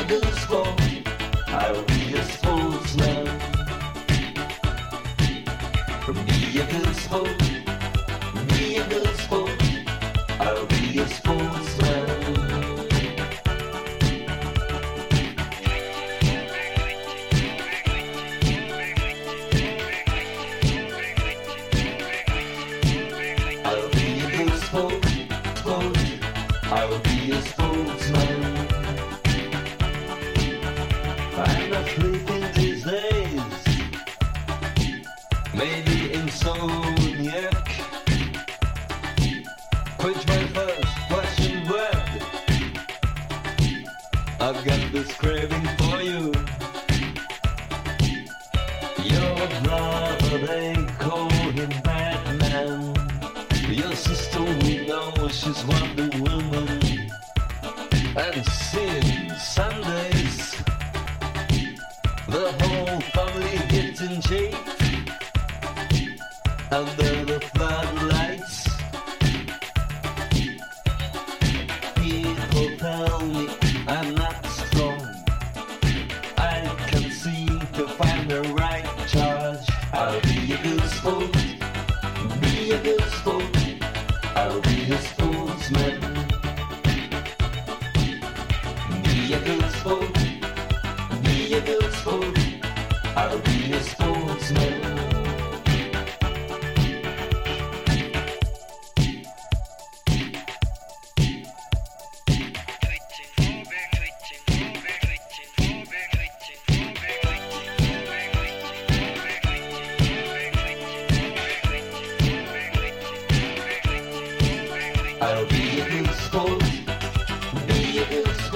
good sport. I'll be a sportsman. Be a good sport. Be a good sport. I'll be a sportsman. I'll be a good sport. I'll be a sportsman. I'm not sleeping these days. Maybe insomniac. Quench my first Russian word. I've got this craving for you. Your brother, they call him Batman. Your sister, we know she's Wonder Woman. And sin